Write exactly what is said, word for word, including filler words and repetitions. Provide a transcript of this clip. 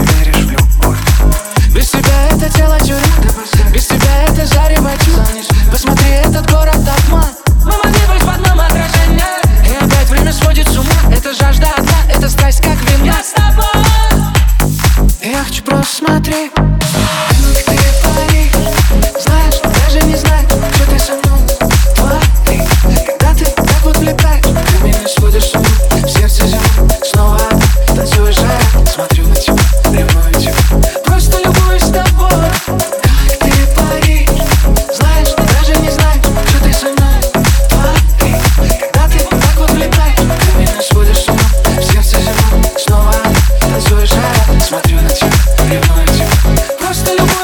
веришь в любовь. Без тебя это тело тюрьма, без тебя это зарево тьма. Посмотри, этот город обман. Мы могли быть в одном отражении, и опять время сводит с ума. Это жажда одна, это страсть как вина. Я с тобой. Я хочу просто смотреть, как ты пари. Знаешь, даже не знаю, что ты со мной твори. Когда ты так вот влетаешь, ты меня сводишь с ума. В сердце зима, снова танцуешь, а я смотрю на тебя, ревную тебя. Просто любуюсь тобой, как ты пари. Знаешь, даже не знаю, что ты со мной твори. Когда ты так вот влетаешь, ты меня сводишь с ума. В сердце зима, снова танцуешь, а я смотрю на тебя, ревную тебя. Просто любуюсь.